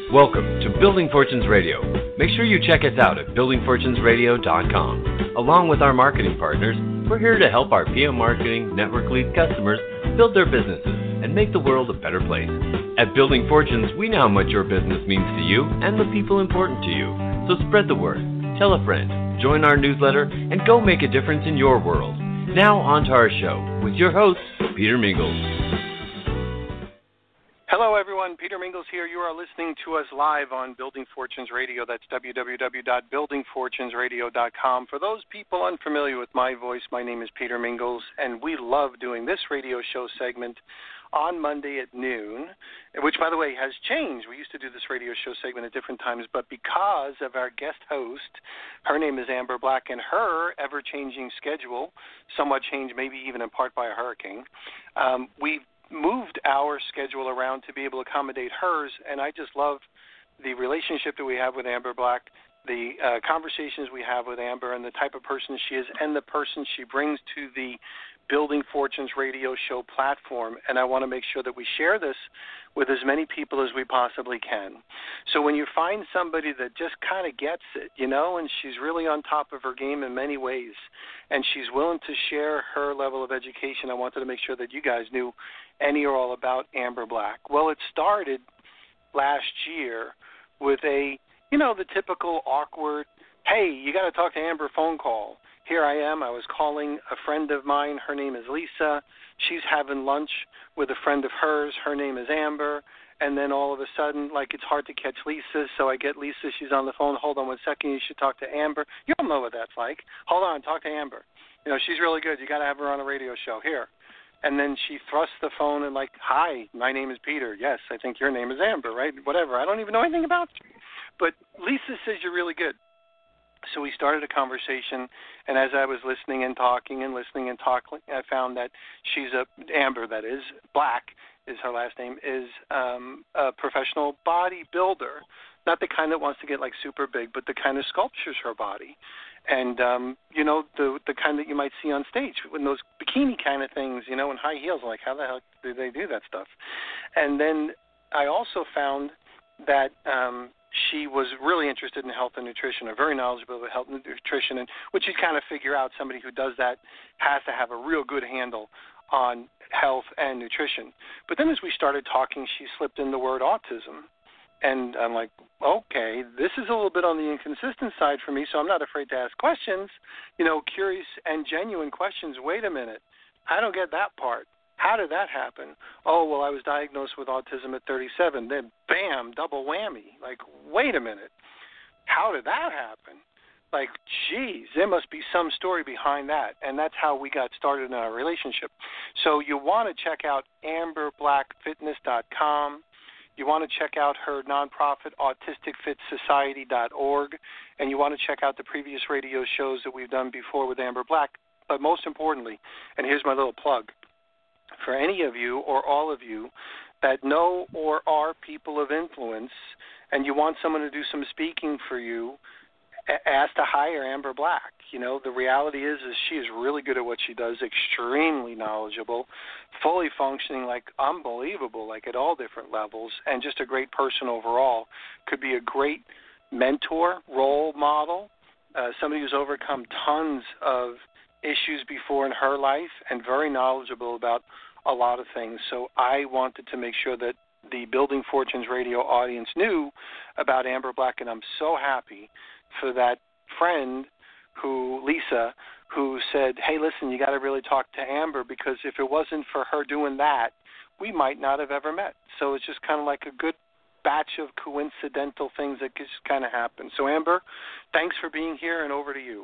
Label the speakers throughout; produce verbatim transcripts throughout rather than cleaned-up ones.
Speaker 1: Welcome to Building Fortunes Radio. Make sure you check us out at building fortunes radio dot com. Along with our marketing partners, we're here to help our P M Marketing Network Lead customers build their businesses and make the world a better place. At Building Fortunes, we know how much your business means to you and the people important to you. So spread the word, tell a friend, join our newsletter, and go make a difference in your world. Now on to our show with your host, Peter Mingles.
Speaker 2: Hello, everyone. Peter Mingles here. You are listening to us live on Building Fortunes Radio. That's w w w dot building fortunes radio dot com. For those people unfamiliar with my voice, my name is Peter Mingles, and we love doing this radio show segment on Monday at noon, which, by the way, has changed. We used to do this radio show segment at different times, but because of our guest host, her name is Amber Black, and her ever-changing schedule, somewhat changed maybe even in part by a hurricane, um, we've moved our schedule around to be able to accommodate hers, and I just love the relationship that we have with Amber Black, the uh, conversations we have with Amber, and the type of person she is, and the person she brings to the Building Fortunes radio show platform. And I want to make sure that we share this with as many people as we possibly can. So when you find somebody that just kind of gets it, you know, and she's really on top of her game in many ways, and she's willing to share her level of education, I wanted to make sure that you guys knew any or all about Amber Black. Well, it started last year with a, you know, the typical awkward, hey, you got to talk to Amber phone call. Here I am. I was calling a friend of mine. Her name is Lisa. She's having lunch with a friend of hers. Her name is Amber. And then all of a sudden, like, it's hard to catch Lisa, so I get Lisa. She's on the phone. Hold on one second. You should talk to Amber. You don't know what that's like. Hold on. Talk to Amber. You know, she's really good. You got to have her on a radio show. Here. And then she thrusts the phone and, like, hi, my name is Peter. Yes, I think your name is Amber, right? Whatever. I don't even know anything about you. But Lisa says you're really good. So we started a conversation, and as I was listening and talking and listening and talking, I found that she's a, Amber, that is, Black is her last name, is um, a professional bodybuilder. Not the kind that wants to get, like, super big, but the kind that sculptures her body. And, um, you know, the the kind that you might see on stage, with those bikini kind of things, you know, and high heels. Like, how the hell do they do that stuff? And then I also found that um, she was really interested in health and nutrition, or very knowledgeable about health and nutrition, and which you kind of figure out somebody who does that has to have a real good handle on health and nutrition. But then as we started talking, she slipped in the word autism. And I'm like, okay, this is a little bit on the inconsistent side for me, so I'm not afraid to ask questions, you know, curious and genuine questions. Wait a minute, I don't get that part. How did that happen? Oh, well, I was diagnosed with autism at thirty-seven. Then, bam, double whammy. Like, wait a minute, how did that happen? Like, geez, there must be some story behind that. And that's how we got started in our relationship. So you want to check out amber black fitness dot com. You want to check out her nonprofit, autistic fit society dot org, and you want to check out the previous radio shows that we've done before with Amber Black. But most importantly, and here's my little plug, for any of you or all of you that know or are people of influence and you want someone to do some speaking for you, ask to hire Amber Black. You know, the reality is, is she is really good at what she does, extremely knowledgeable, fully functioning, like unbelievable, like at all different levels, and just a great person overall. Could be a great mentor, role model, uh, somebody who's overcome tons of issues before in her life and very knowledgeable about a lot of things. So I wanted to make sure that the Building Fortunes radio audience knew about Amber Black, and I'm so happy for that friend who, Lisa, who said, hey, listen, you got to really talk to Amber, because if it wasn't for her doing that, we might not have ever met. So it's just kind of like a good batch of coincidental things that just kind of happen. So, Amber, thanks for being here, and over to you.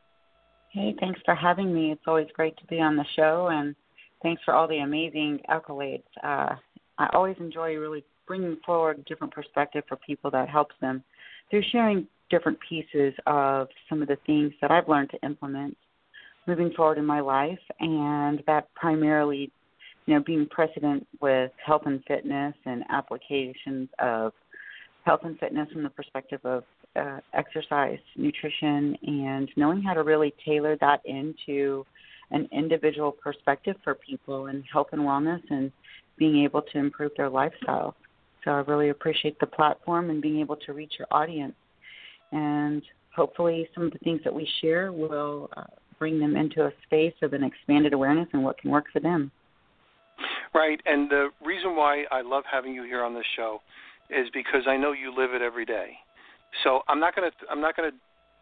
Speaker 3: Hey, thanks for having me. It's always great to be on the show, and thanks for all the amazing accolades. Uh, I always enjoy really bringing forward a different perspective for people that helps them through sharing different pieces of some of the things that I've learned to implement moving forward in my life, and that primarily, you know, being precedent with health and fitness and applications of health and fitness from the perspective of uh, exercise, nutrition, and knowing how to really tailor that into an individual perspective for people in health and wellness and being able to improve their lifestyle. So I really appreciate the platform and being able to reach your audience. And hopefully some of the things that we share will uh, bring them into a space of an expanded awareness and what can work for them.
Speaker 2: Right, and the reason why I love having you here on this show is because I know you live it every day. So I'm not going to I'm not going to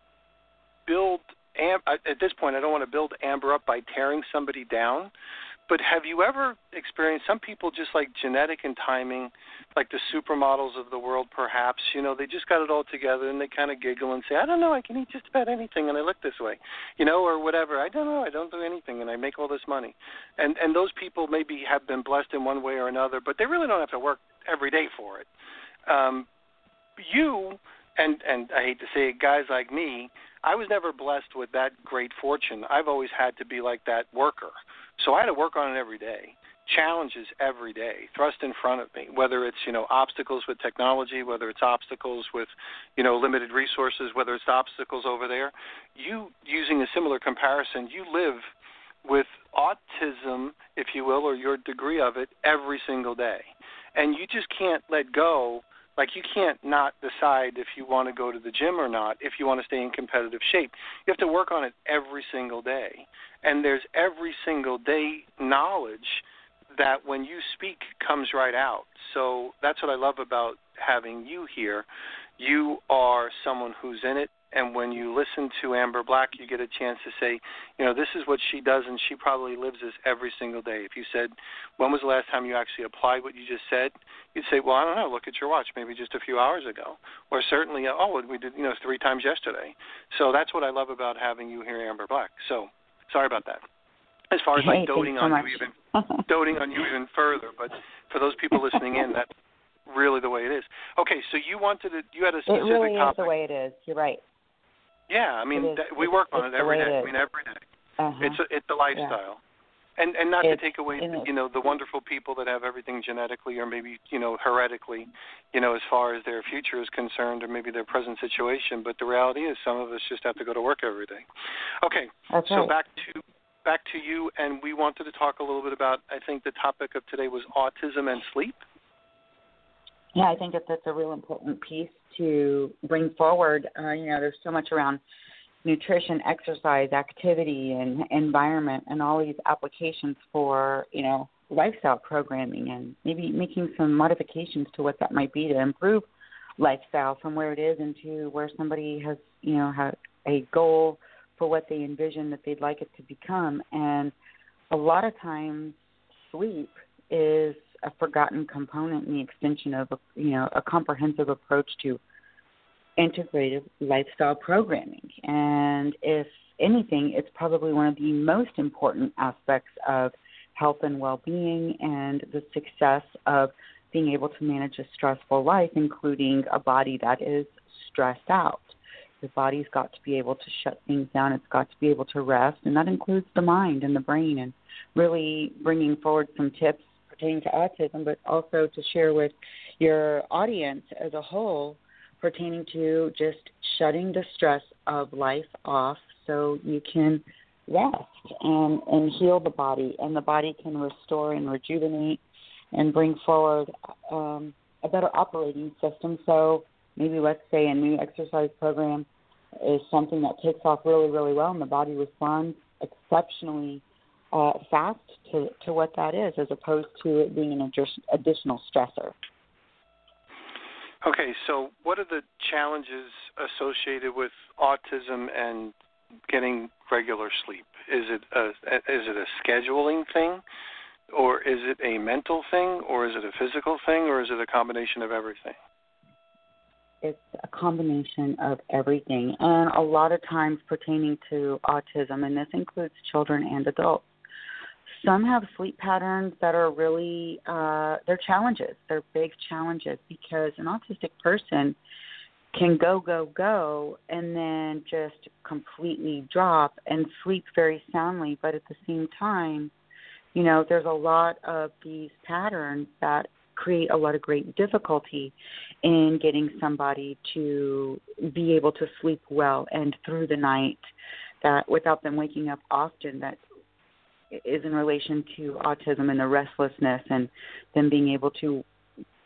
Speaker 2: build Am- at this point. I don't want to build Amber up by tearing somebody down. But have you ever experienced, some people just like genetic and timing, like the supermodels of the world perhaps, you know, they just got it all together and they kind of giggle and say, I don't know, I can eat just about anything and I look this way, you know, or whatever. I don't know, I don't do anything and I make all this money. And and those people maybe have been blessed in one way or another, but they really don't have to work every day for it. Um, you, and, and I hate to say it, guys like me, I was never blessed with that great fortune. I've always had to be like that worker. So I had to work on it every day, challenges every day, thrust in front of me, whether it's, you know, obstacles with technology, whether it's obstacles with, you know, limited resources, whether it's obstacles over there. You, using a similar comparison, you live with autism, if you will, or your degree of it, every single day. And you just can't let go. Like, you can't not decide if you want to go to the gym or not, if you want to stay in competitive shape. You have to work on it every single day. And there's every single day knowledge that when you speak comes right out. So that's what I love about having you here. You are someone who's in it, and when you listen to Amber Black, you get a chance to say, you know, this is what she does, and she probably lives this every single day. If you said, when was the last time you actually applied what you just said, you'd say, well, I don't know, look at your watch, maybe just a few hours ago. Or certainly, oh, we did, you know, three times yesterday. So that's what I love about having you here, Amber Black. So sorry about that. As far as
Speaker 3: hey,
Speaker 2: like doting
Speaker 3: so
Speaker 2: on
Speaker 3: much.
Speaker 2: you even doting on you even further, but for those people listening in, that's really the way it is. Okay, so you wanted to, you had a specific
Speaker 3: It really
Speaker 2: topic.
Speaker 3: is the way it is. You're right.
Speaker 2: Yeah, I mean,
Speaker 3: is,
Speaker 2: that, we work on it every day. I mean, every day.
Speaker 3: Uh-huh.
Speaker 2: It's a, it's a lifestyle. Yeah. And and not
Speaker 3: it's,
Speaker 2: to take away, the, you know, the wonderful people that have everything genetically or maybe, you know, heretically, you know, as far as their future is concerned or maybe their present situation. But the reality is some of us just have to go to work every day. Okay,
Speaker 3: That's
Speaker 2: so
Speaker 3: right.
Speaker 2: back to back to you, and we wanted to talk a little bit about, I think the topic of today was autism and sleep.
Speaker 3: Yeah, I think that that's a real important piece to bring forward. Uh, you know, there's so much around nutrition, exercise, activity, and environment, and all these applications for, you know, lifestyle programming and maybe making some modifications to what that might be to improve lifestyle from where it is into where somebody has, you know, has a goal for what they envision that they'd like it to become. And a lot of times sleep is a forgotten component in the extension of, a, you know, a comprehensive approach to integrative lifestyle programming. And if anything, it's probably one of the most important aspects of health and well-being and the success of being able to manage a stressful life, including a body that is stressed out. The body's got to be able to shut things down. It's got to be able to rest, and that includes the mind and the brain, and really bringing forward some tips pertaining to autism, but also to share with your audience as a whole pertaining to just shutting the stress of life off so you can rest and, and heal the body, and the body can restore and rejuvenate and bring forward um, a better operating system. So maybe let's say a new exercise program is something that takes off really, really well, and the body responds exceptionally uh, fast to, to what that is, as opposed to it being an additional stressor.
Speaker 2: Okay, so what are the challenges associated with autism and getting regular sleep? Is it a, is it a scheduling thing, or is it a mental thing, or is it a physical thing, or is it a combination of everything?
Speaker 3: It's a combination of everything, and a lot of times pertaining to autism, and this includes children and adults. Some have sleep patterns that are really, uh, they're challenges. They're big challenges, because an autistic person can go, go, go, and then just completely drop and sleep very soundly. But at the same time, you know, there's a lot of these patterns that create a lot of great difficulty in getting somebody to be able to sleep well and through the night, that without them waking up often, that is in relation to autism and the restlessness and them being able to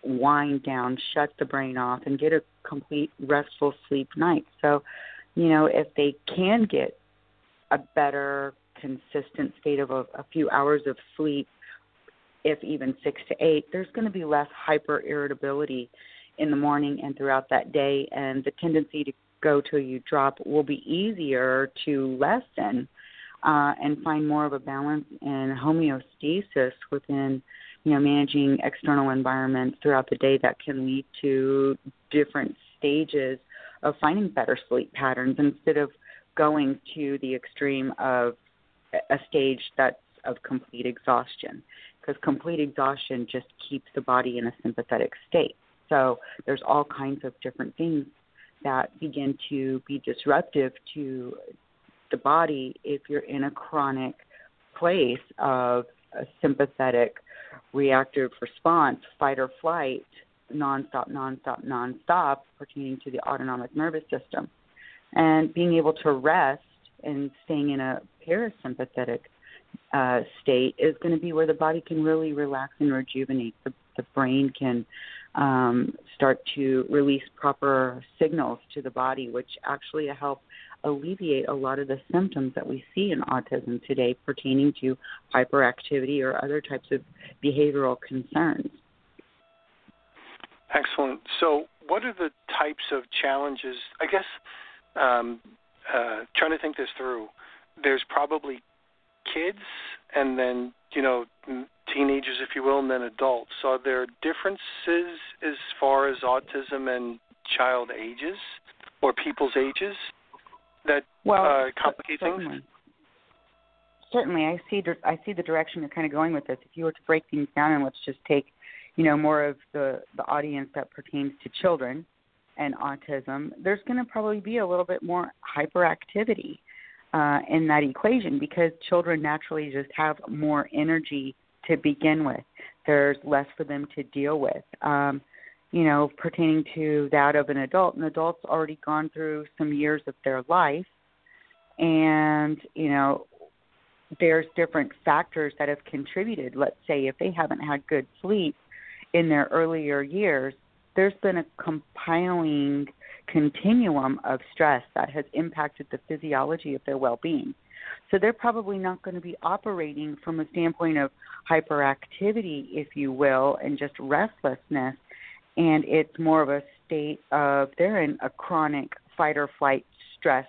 Speaker 3: wind down, shut the brain off, and get a complete restful sleep night. So, you know, if they can get a better consistent state of a, a few hours of sleep, if even six to eight, there's going to be less hyper-irritability in the morning and throughout that day, and the tendency to go till you drop will be easier to lessen uh, and find more of a balance and homeostasis within, you know, managing external environments throughout the day that can lead to different stages of finding better sleep patterns instead of going to the extreme of a stage that's of complete exhaustion, because complete exhaustion just keeps the body in a sympathetic state. So there's all kinds of different things that begin to be disruptive to the body if you're in a chronic place of a sympathetic reactive response, fight or flight, nonstop, nonstop, nonstop, pertaining to the autonomic nervous system. And being able to rest and staying in a parasympathetic uh, state is going to be where the body can really relax and rejuvenate. The, the brain can um, start to release proper signals to the body, which actually help alleviate a lot of the symptoms that we see in autism today pertaining to hyperactivity or other types of behavioral concerns.
Speaker 2: Excellent. So what are the types of challenges? I guess um, uh, trying to think this through, there's probably kids and then, you know, teenagers, if you will, and then adults. So are there differences as far as autism and child ages or people's ages that
Speaker 3: well,
Speaker 2: uh, complicate
Speaker 3: certainly.
Speaker 2: things?
Speaker 3: Certainly. I see, I see the direction you're kind of going with this. If you were to break things down and let's just take, you know, more of the, the audience that pertains to children and autism, there's going to probably be a little bit more hyperactivity uh, in that equation because children naturally just have more energy to begin with. There's less for them to deal with. Um, you know, pertaining to that of an adult, an adult's already gone through some years of their life, and, you know, there's different factors that have contributed. Let's say if they haven't had good sleep in their earlier years, there's been a compiling continuum of stress that has impacted the physiology of their well-being. So they're probably not going to be operating from a standpoint of hyperactivity, if you will, and just restlessness. And it's more of a state of they're in a chronic fight or flight stressed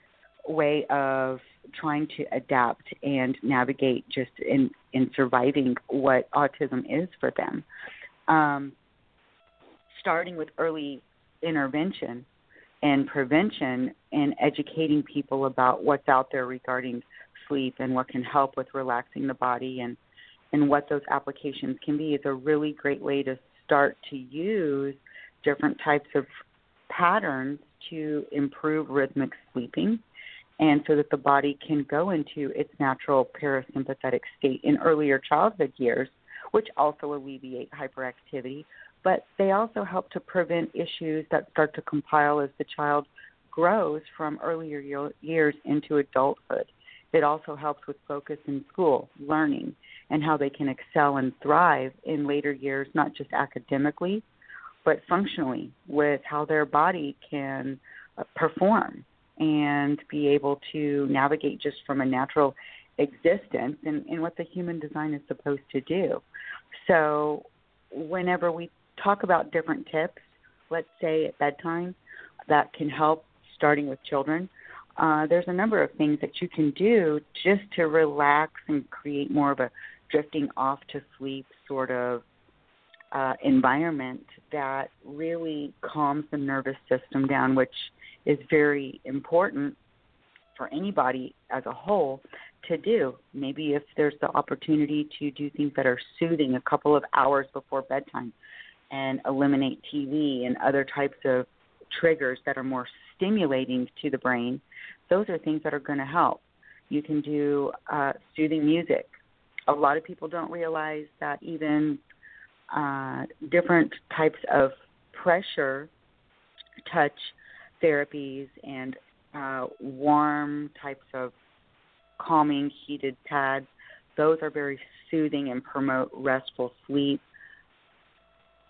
Speaker 3: way of trying to adapt and navigate just in, in surviving what autism is for them. Um, starting with early intervention and prevention and educating people about what's out there regarding sleep and what can help with relaxing the body and, and what those applications can be is a really great way to start to use different types of patterns to improve rhythmic sleeping and so that the body can go into its natural parasympathetic state in earlier childhood years, which also alleviate hyperactivity, but they also help to prevent issues that start to compile as the child grows from earlier years into adulthood. It also helps with focus in school, learning, and how they can excel and thrive in later years, not just academically, but functionally with how their body can perform and be able to navigate just from a natural existence and, and what the human design is supposed to do. So whenever we talk about different tips, let's say at bedtime, that can help starting with children, uh, there's a number of things that you can do just to relax and create more of a drifting off to sleep sort of uh, environment that really calms the nervous system down, which is very important for anybody as a whole to do. Maybe if there's the opportunity to do things that are soothing a couple of hours before bedtime and eliminate T V and other types of triggers that are more stimulating to the brain, those are things that are going to help. You can do uh, soothing music. A lot of people don't realize that even uh, different types of pressure touch therapies and uh, warm types of calming heated pads, those are very soothing and promote restful sleep.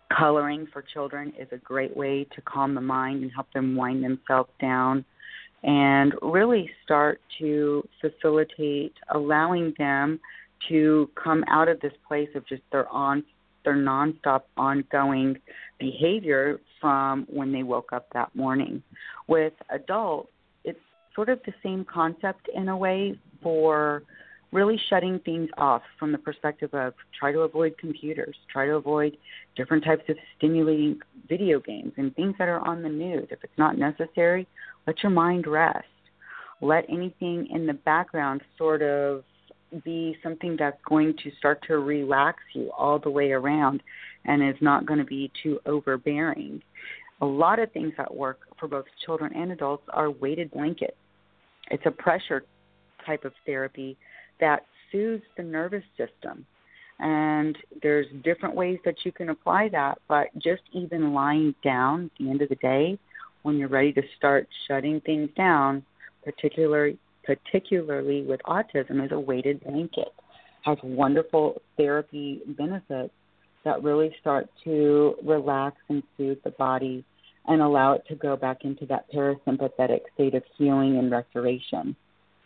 Speaker 3: Coloring for children is a great way to calm the mind and help them wind themselves down and really start to facilitate allowing them to come out of this place of just their on their nonstop ongoing behavior from when they woke up that morning. With adults, it's sort of the same concept in a way for really shutting things off from the perspective of try to avoid computers, try to avoid different types of stimulating video games and things that are on the news. If it's not necessary, let your mind rest. Let anything in the background sort of be something that's going to start to relax you all the way around and is not going to be too overbearing. A lot of things that work for both children and adults are weighted blankets. It's a pressure type of therapy that soothes the nervous system. And there's different ways that you can apply that, but just even lying down at the end of the day, when you're ready to start shutting things down, particularly particularly with autism, is a weighted blanket. Has wonderful therapy benefits that really start to relax and soothe the body and allow it to go back into that parasympathetic state of healing and restoration.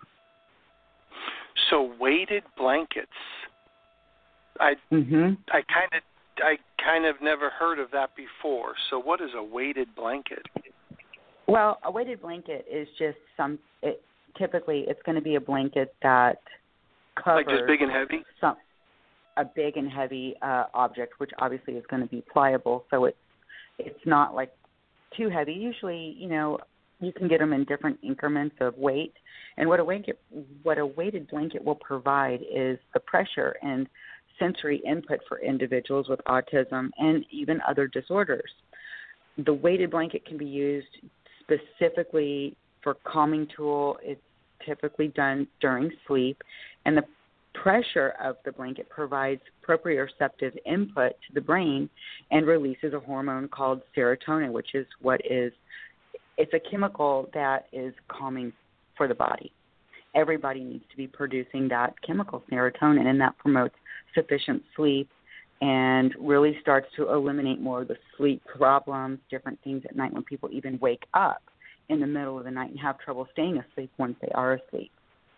Speaker 2: So weighted blankets. I
Speaker 3: mm-hmm.
Speaker 2: I kind of I kind of never heard of that before. So what is a weighted blanket?
Speaker 3: Well, a weighted blanket is just some. It, typically, it's going to be a blanket that covers
Speaker 2: like just big and heavy.
Speaker 3: Some a big and heavy uh, object, which obviously is going to be pliable. So it's it's not like too heavy. Usually, you know, you can get them in different increments of weight. And what a blanket, what a weighted blanket will provide is the pressure and sensory input for individuals with autism and even other disorders. The weighted blanket can be used specifically for calming tool. It's typically done during sleep, and the pressure of the blanket provides proprioceptive input to the brain and releases a hormone called serotonin, which is what is, it's a chemical that is calming for the body. Everybody needs to be producing that chemical, serotonin, and that promotes sufficient sleep and really starts to eliminate more of the sleep problems, different things at night when people even wake up in the middle of the night and have trouble staying asleep once they are asleep.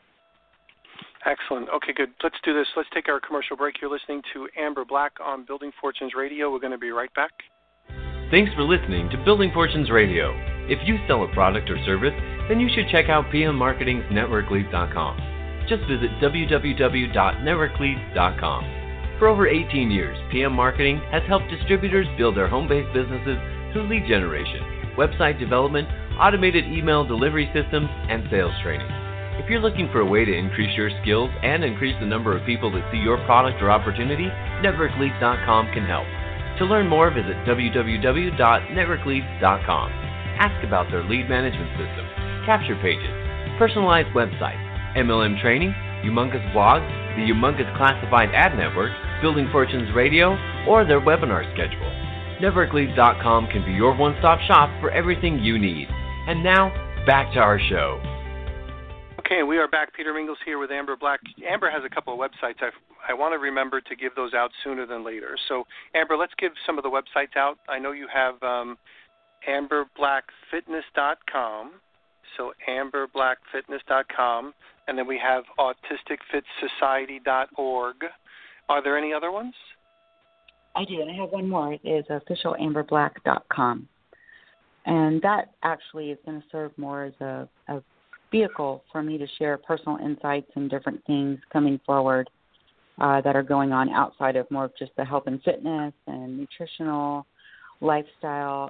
Speaker 2: Excellent. Okay, good. Let's do this. Let's take our commercial break. You're listening to Amber Black on Building Fortunes Radio. We're going to be right back.
Speaker 1: Thanks for listening to Building Fortunes Radio. If you sell a product or service, then you should check out P M Marketing's Network Leads dot com. Just visit w w w dot network leads dot com. For over eighteen years, P M Marketing has helped distributors build their home-based businesses through lead generation, website development, automated email delivery systems, and sales training. If you're looking for a way to increase your skills and increase the number of people that see your product or opportunity, Network Leads dot com can help. To learn more, visit w w w dot network leads dot com. Ask about their lead management system, capture pages, personalized websites, M L M training, humongous blogs, the humongous classified ad network, Building Fortunes Radio, or their webinar schedule. Network Leads dot com can be your one-stop shop for everything you need. And now, back to our show.
Speaker 2: Okay, we are back. Peter Mingles here with Amber Black. Amber has a couple of websites. I, I want to remember to give those out sooner than later. So, Amber, let's give some of the websites out. I know you have um, amber black fitness dot com, so amber black fitness dot com, and then we have autistic fit society dot org. Are there any other ones?
Speaker 3: I do, and I have one more. It is official amber black dot com. And that actually is going to serve more as a, a vehicle for me to share personal insights and different things coming forward uh, that are going on outside of more of just the health and fitness and nutritional lifestyle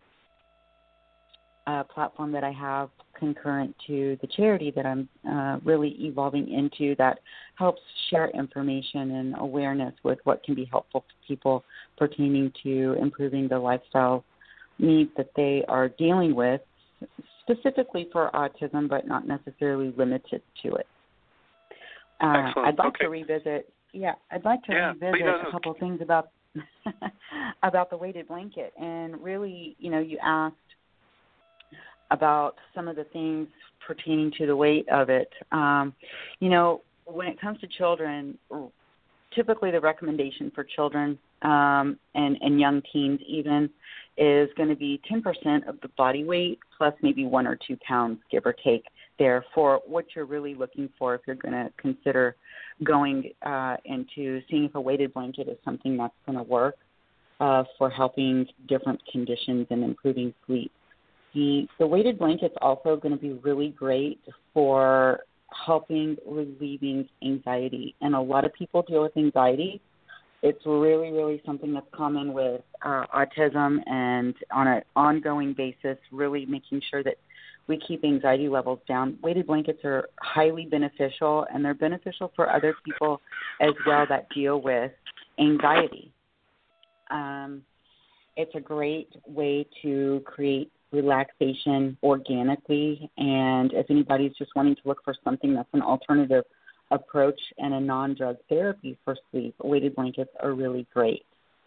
Speaker 3: uh, platform that I have concurrent to the charity that I'm uh, really evolving into that helps share information and awareness with what can be helpful to people pertaining to improving the lifestyle needs that they are dealing with, specifically for autism, but not necessarily limited to it. Uh, I'd like
Speaker 2: okay.
Speaker 3: to revisit, yeah, I'd like to
Speaker 2: yeah,
Speaker 3: revisit
Speaker 2: no, no.
Speaker 3: a couple of things about about the weighted blanket. And really, you know, you asked about some of the things pertaining to the weight of it. Um, you know, when it comes to children, typically the recommendation for children um, and, and young teens even, is going to be ten percent of the body weight plus maybe one or two pounds, give or take, there for what you're really looking for if you're going to consider going uh, into seeing if a weighted blanket is something that's going to work uh, for helping different conditions and improving sleep. The, the weighted blanket's also going to be really great for helping relieving anxiety. And a lot of people deal with anxiety. It's really, really something that's common with uh, autism, and on an ongoing basis, really making sure that we keep anxiety levels down. Weighted blankets are highly beneficial, and they're beneficial for other people as well that deal with anxiety. Um, it's a great way to create relaxation organically, and if anybody's just wanting to look for something that's an alternative approach and a non-drug therapy for sleep, weighted blankets are really great.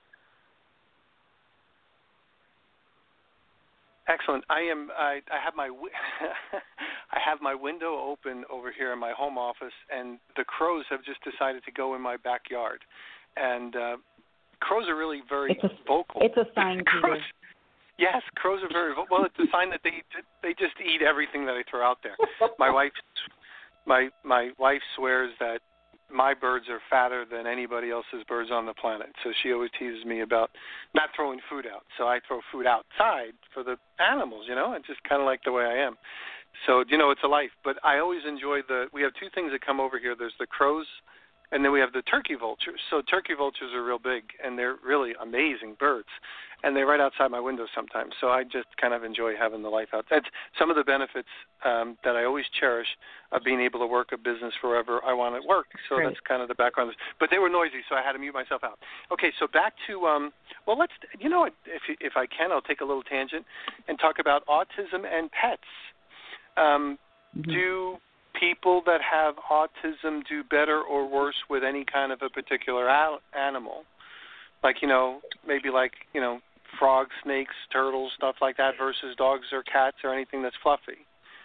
Speaker 2: Excellent. I am. I, I have my I have my window open over here in my home office, and the crows have just decided to go in my backyard. And uh, crows are really very
Speaker 3: it's a,
Speaker 2: vocal.
Speaker 3: It's a sign,
Speaker 2: crows,
Speaker 3: Peter.
Speaker 2: Yes, crows are very vocal. Well, it's a sign that they they just eat everything that I throw out there. My wife. My my wife swears that my birds are fatter than anybody else's birds on the planet. So she always teases me about not throwing food out. So I throw food outside for the animals, you know, and just kind of like the way I am. So, you know, it's a life. But I always enjoy the – we have two things that come over here. There's the crows, and then we have the turkey vultures. So turkey vultures are real big, and they're really amazing birds. And they're right outside my window sometimes. So I just kind of enjoy having the life out. That's some of the benefits um, that I always cherish of being able to work a business wherever I want to work. So
Speaker 3: Great.
Speaker 2: That's kind of the background. But they were noisy, so I had to mute myself out. Okay, so back to, um, well, let's, you know what, if, if I can, I'll take a little tangent and talk about autism and pets. Um, mm-hmm. Do people that have autism do better or worse with any kind of a particular al- animal? Like, you know, maybe like, you know, frogs, snakes, turtles, stuff like that versus dogs or cats or anything that's fluffy?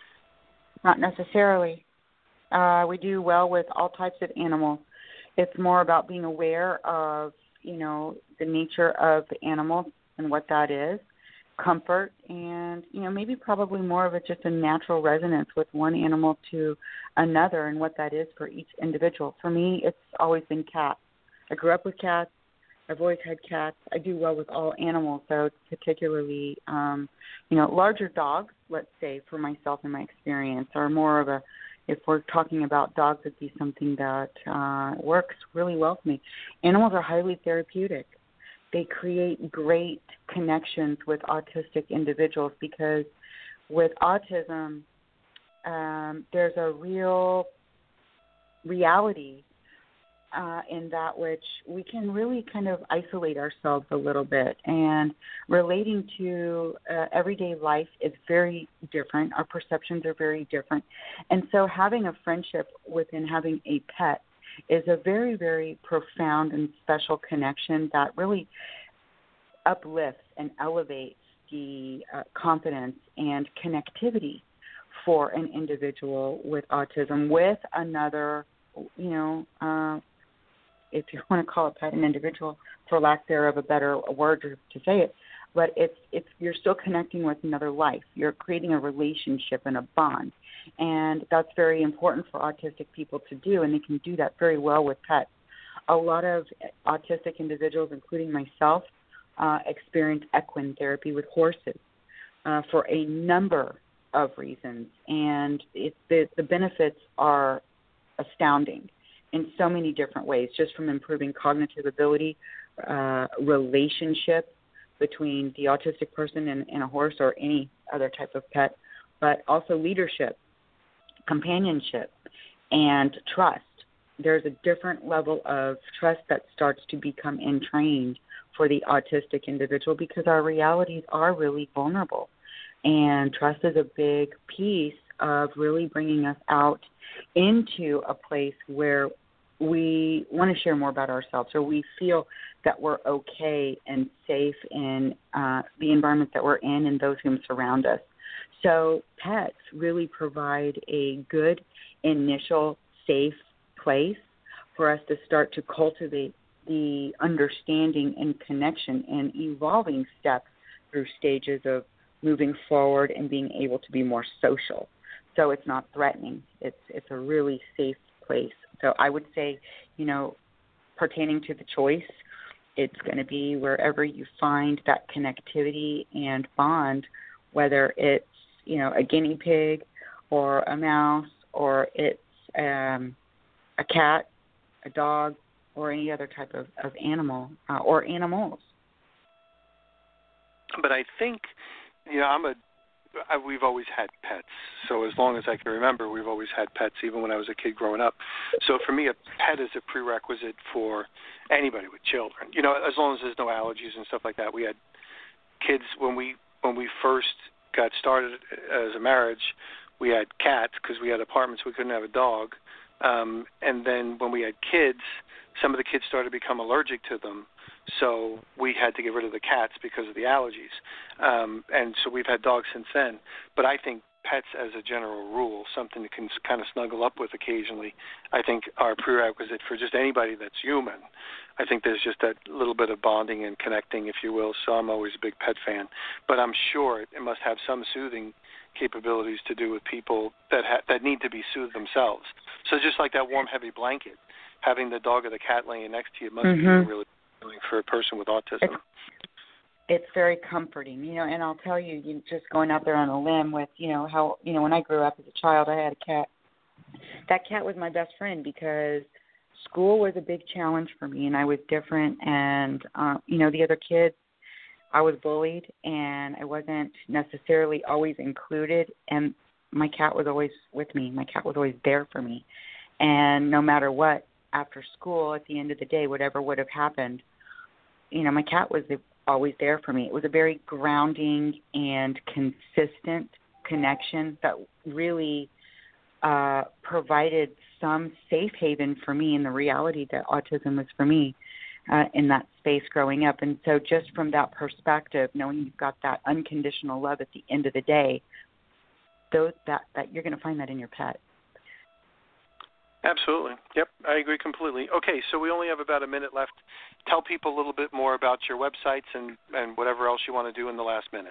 Speaker 3: Not necessarily. Uh, we do well with all types of animals. It's more about being aware of, you know, the nature of the animal and what that is, comfort, and, you know, maybe probably more of a, just a natural resonance with one animal to another and what that is for each individual. For me, it's always been cats. I grew up with cats. I've always had cats. I do well with all animals, so particularly, um, you know, larger dogs, let's say, for myself and my experience, are more of a, if we're talking about dogs, it'd be something that uh, works really well for me. Animals are highly therapeutic. They create great connections with autistic individuals because with autism, um, there's a real reality Uh, in that which we can really kind of isolate ourselves a little bit, and relating to uh, everyday life is very different. Our perceptions are very different. And so having a friendship within having a pet is a very, very profound and special connection that really uplifts and elevates the uh, confidence and connectivity for an individual with autism with another, you know, uh, if you want to call a pet an individual, for lack thereof a better word to say it, but it's it's you're still connecting with another life. You're creating a relationship and a bond, and that's very important for autistic people to do, and they can do that very well with pets. A lot of autistic individuals, including myself, uh, experience equine therapy with horses uh, for a number of reasons, and it, the, the benefits are astounding in so many different ways, just from improving cognitive ability, uh, relationship between the autistic person and, and a horse or any other type of pet, but also leadership, companionship, and trust. There's a different level of trust that starts to become entrained for the autistic individual because our realities are really vulnerable. And trust is a big piece of really bringing us out into a place where we want to share more about ourselves, or we feel that we're okay and safe in uh, the environment that we're in and those who surround us. So pets really provide a good initial safe place for us to start to cultivate the understanding and connection and evolving steps through stages of moving forward and being able to be more social. So it's not threatening. It's it's a really safe place. So I would say, you know, pertaining to the choice, it's going to be wherever you find that connectivity and bond, whether it's, you know, a guinea pig or a mouse or it's um, a cat, a dog, or any other type of, of animal uh, or animals.
Speaker 2: But I think, you know, I'm a, I, we've always had pets. So as long as I can remember, we've always had pets, even when I was a kid growing up. So for me, a pet is a prerequisite for anybody with children. You know, as long as there's no allergies and stuff like that. We had kids when we when we first got started as a marriage. We had cats because we had apartments. We couldn't have a dog. Um, and then when we had kids, some of the kids started to become allergic to them. So we had to get rid of the cats because of the allergies. Um, and so we've had dogs since then. But I think pets as a general rule, something you can kind of snuggle up with occasionally, I think are a prerequisite for just anybody that's human. I think there's just that little bit of bonding and connecting, if you will. So I'm always a big pet fan. But I'm sure it must have some soothing capabilities to do with people that ha- that need to be soothed themselves. So just like that warm, heavy blanket, having the dog or the cat laying next to you must mm-hmm. be really feeling for a person with autism.
Speaker 3: It's, it's very comforting, you know, and I'll tell you, you just going out there on a limb with, you know, how, you know, when I grew up as a child, I had a cat. That cat was my best friend because school was a big challenge for me, and I was different, and, uh, you know, the other kids, I was bullied, and I wasn't necessarily always included, and my cat was always with me. My cat was always there for me. And no matter what, after school, at the end of the day, whatever would have happened, you know, my cat was always there for me. It was a very grounding and consistent connection that really uh, provided some safe haven for me in the reality that autism was for me uh, in that space growing up. And so just from that perspective, knowing you've got that unconditional love at the end of the day, those that, that you're going to find that in your pet.
Speaker 2: Absolutely. Yep, I agree completely. Okay, so we only have about a minute left. Tell people a little bit more about your websites and, and whatever else you want to do in the last minute.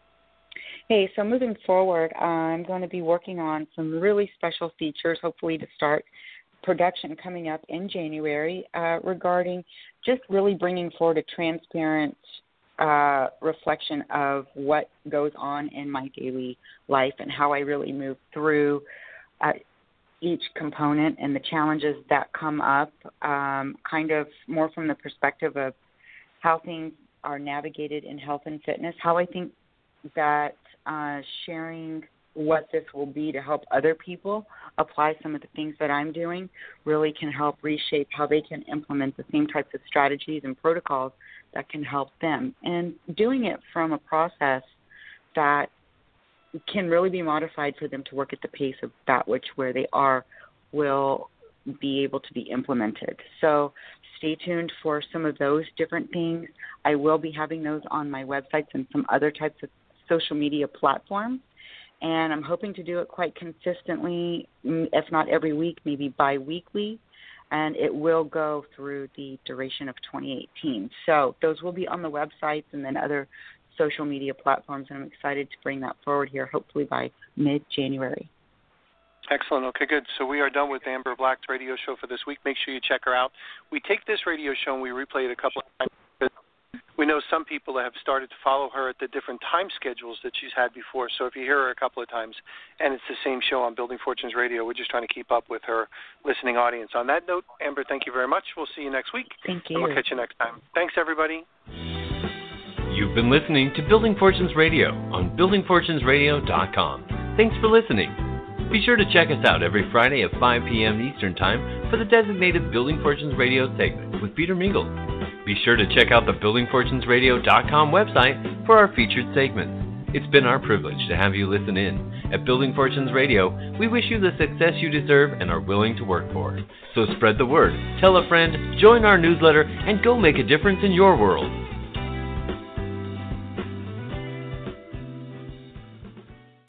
Speaker 3: Hey, so moving forward, uh, I'm going to be working on some really special features, hopefully to start production coming up in January uh, regarding just really bringing forward a transparent uh, reflection of what goes on in my daily life and how I really move through uh, each component and the challenges that come up, um, kind of more from the perspective of how things are navigated in health and fitness, how I think that uh, sharing what this will be to help other people apply some of the things that I'm doing really can help reshape how they can implement the same types of strategies and protocols that can help them. And doing it from a process that can really be modified for them to work at the pace of that which where they are will be able to be implemented. So stay tuned for some of those different things. I will be having those on my websites and some other types of social media platforms. And I'm hoping to do it quite consistently, if not every week, maybe bi-weekly. And it will go through the duration of twenty eighteen. So those will be on the websites and then other social media platforms, and I'm excited to bring that forward here, hopefully by mid-January.
Speaker 2: Excellent. Okay, good. So we are done with Amber Black's radio show for this week. Make sure you check her out. We take this radio show and we replay it a couple of times. We know some people have started to follow her at the different time schedules that she's had before. So if you hear her a couple of times and it's the same show on Building Fortunes Radio, we're just trying to keep up with her listening audience. On that note, Amber, thank you very much. We'll see you next week.
Speaker 3: Thank you.
Speaker 2: And we'll catch you next time. Thanks, everybody.
Speaker 1: You've been listening to Building Fortunes Radio on building fortunes radio dot com. Thanks for listening. Be sure to check us out every Friday at five p.m. Eastern Time for the designated Building Fortunes Radio segment with Peter Mingles. Be sure to check out the building fortunes radio dot com website for our featured segments. It's been our privilege to have you listen in. At Building Fortunes Radio, we wish you the success you deserve and are willing to work for. So spread the word, tell a friend, join our newsletter, and go make a difference in your world.